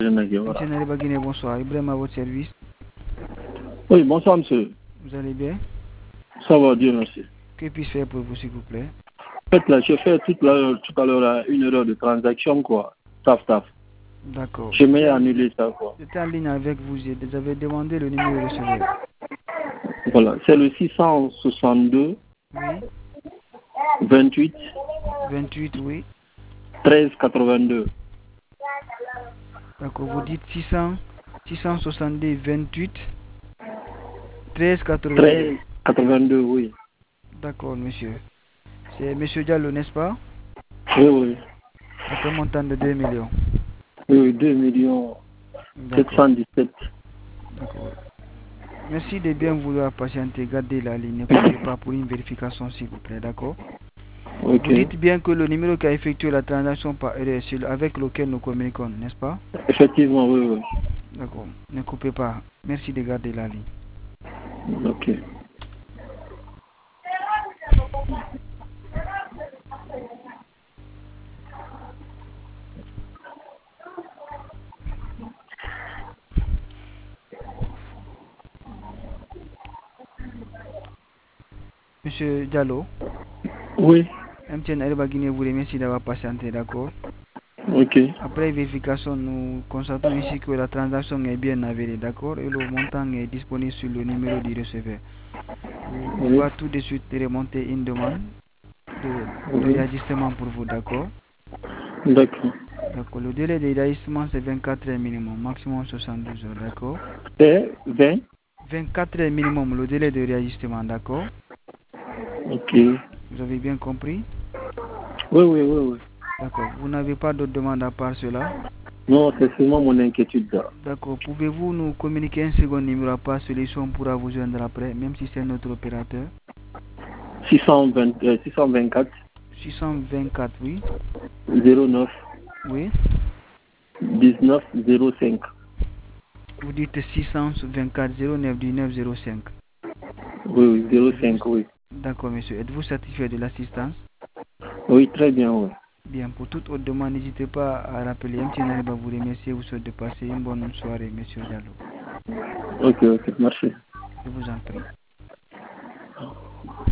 Monsieur Nariba Guinée, bonsoir. Ibrahim à votre service. Oui, bonsoir monsieur. Vous allez bien? Ça va, Dieu merci. Que puis-je faire pour vous, s'il vous plaît? En fait, là, j'ai fait tout à l'heure une erreur de transaction, quoi. Taf. D'accord. J'aimerais annuler ça, quoi. J'étais en ligne avec vous. Vous avez demandé le numéro de receveur. Voilà, c'est le 662 Oui. 28 28, oui. 13 82. D'accord. Vous dites 662 28 13 82. 13 82, oui. D'accord, monsieur. C'est monsieur Diallo, n'est-ce pas? Oui. Avec un montant de 2 millions. Oui, 2 millions D'accord. 717. D'accord. Merci de bien vouloir patienter. Gardez la ligne. Ne coupez pas pour une vérification, s'il vous plaît. D'accord? Ok. Vous dites bien que le numéro qui a effectué la transaction par erreur, c'est avec lequel nous communiquons, n'est-ce pas? Effectivement, oui. D'accord. Ne coupez pas. Merci de garder la ligne. Ok. Monsieur Diallo, Oui. MTN Airba Guinée vous remercie d'avoir patienté, d'accord? Ok. Après vérification, nous constatons ici que la transaction est bien avérée, d'accord? Et le montant est disponible sur le numéro du receveur. On Oui. va tout de suite remonter une demande de Oui. réajustement pour vous, d'accord? D'accord. D'accord. Le délai de réajustement, c'est 24 heures minimum, maximum 72 heures, d'accord? C'est 20. 24 heures minimum, le délai de réajustement, d'accord? Ok. Vous avez bien compris? Oui. D'accord. Vous n'avez pas d'autres demandes à part cela? Non, c'est seulement mon inquiétude là. D'accord. Pouvez-vous nous communiquer un second numéro à part celui-ci, on pourra vous joindre après, même si c'est notre opérateur? 624 624, oui. 09 Oui. 19 05. Vous dites 624 09 19 05. Oui, 05, oui. D'accord, monsieur. Êtes-vous satisfait de l'assistance? Oui, très bien, oui. Bien, pour toute autre demande, n'hésitez pas à rappeler. MTN va vous remercier. Vous souhaite de passer une bonne soirée, monsieur Diallo. Ok, merci. Je vous en prie.